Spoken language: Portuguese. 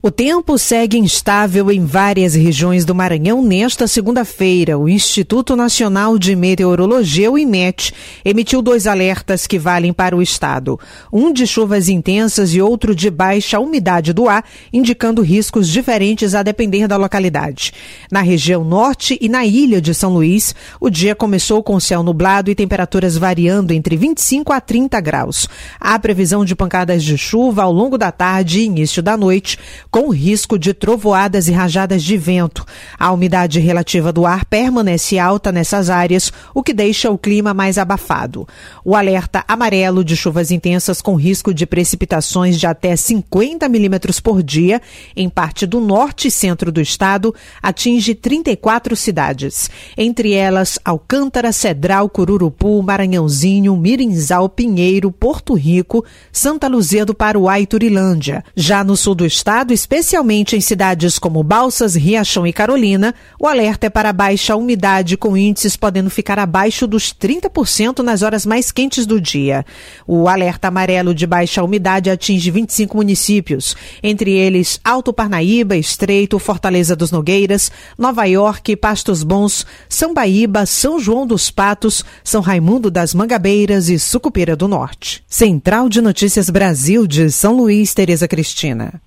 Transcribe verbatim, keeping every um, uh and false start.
O tempo segue instável em várias regiões do Maranhão nesta segunda-feira. O Instituto Nacional de Meteorologia, o IMET, emitiu dois alertas que valem para o estado. Um de chuvas intensas e outro de baixa umidade do ar, indicando riscos diferentes a depender da localidade. Na região norte e na ilha de São Luís, o dia começou com céu nublado e temperaturas variando entre vinte e cinco a trinta graus. Há previsão de pancadas de chuva ao longo da tarde e início da noite, com risco de trovoadas e rajadas de vento. A umidade relativa do ar permanece alta nessas áreas, o que deixa o clima mais abafado. O alerta amarelo de chuvas intensas com risco de precipitações de até cinquenta milímetros por dia, em parte do norte e centro do estado, atinge trinta e quatro cidades. Entre elas, Alcântara, Cedral, Cururupu, Maranhãozinho, Mirinzal, Pinheiro, Porto Rico, Santa Luzia do Paruá e Turilândia. Já no sul do estado, especialmente em cidades como Balsas, Riachão e Carolina, o alerta é para baixa umidade, com índices podendo ficar abaixo dos trinta por cento nas horas mais quentes do dia. O alerta amarelo de baixa umidade atinge vinte e cinco municípios, entre eles Alto Parnaíba, Estreito, Fortaleza dos Nogueiras, Nova York, Pastos Bons, Sambaíba, São João dos Patos, São Raimundo das Mangabeiras e Sucupira do Norte. Central de Notícias Brasil de São Luís, Tereza Cristina.